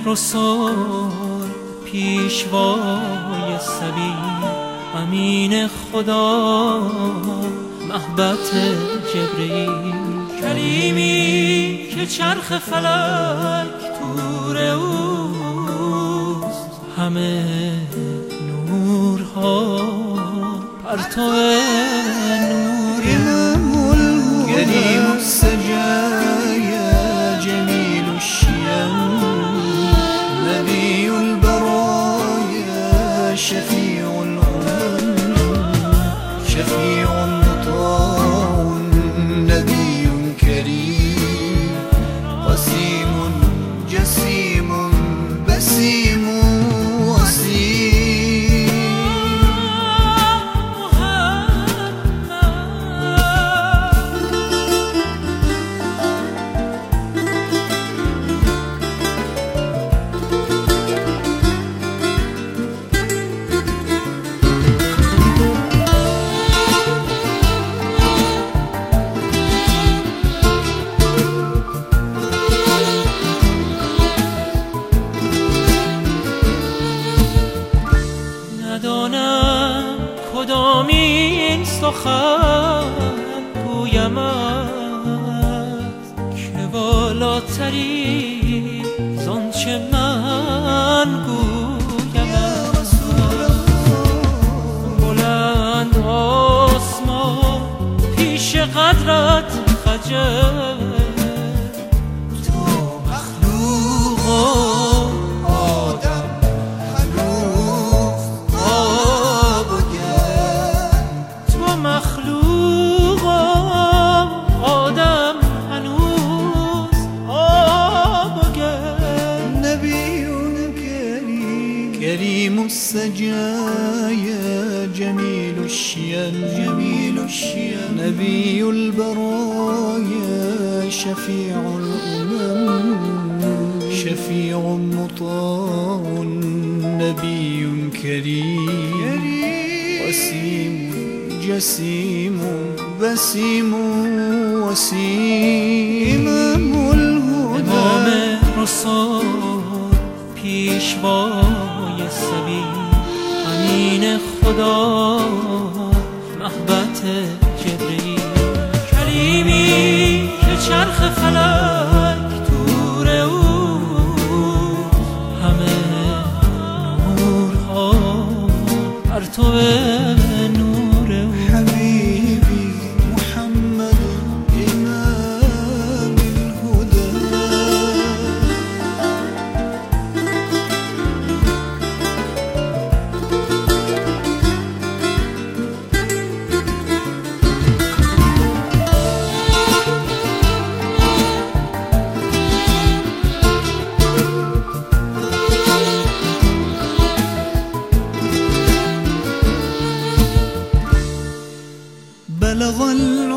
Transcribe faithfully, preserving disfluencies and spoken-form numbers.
رسول پیشوای سبی امین خدا محبت جبرئیل کلیمی که چرخ فلک تور اوست همه نورها پرتو نور كريم السجايا جميل الشيم نبي البرايا شفيع الأمم شفيع مطاع نبي كريم قسيم جسيم بسيم وسيم ندانم کدامین سخن گویمت که بالاتری زانچه من گویمت بلند آسمان پیش قدرت خجل تو مخلوق كريم السجايا جميل الشيم جميل الشيم نبي البرايا شفيع الأمم شفيع مطاع نبي كريم وسيم جسيم بسيم وسيم إمام الهدى رسول پیشوای سبی امین خدا محبت جبرئیل کلیمی که چرخ فلک تور او همه نورها پرتو نور او حبيبي محمد إمام الهدى بلغ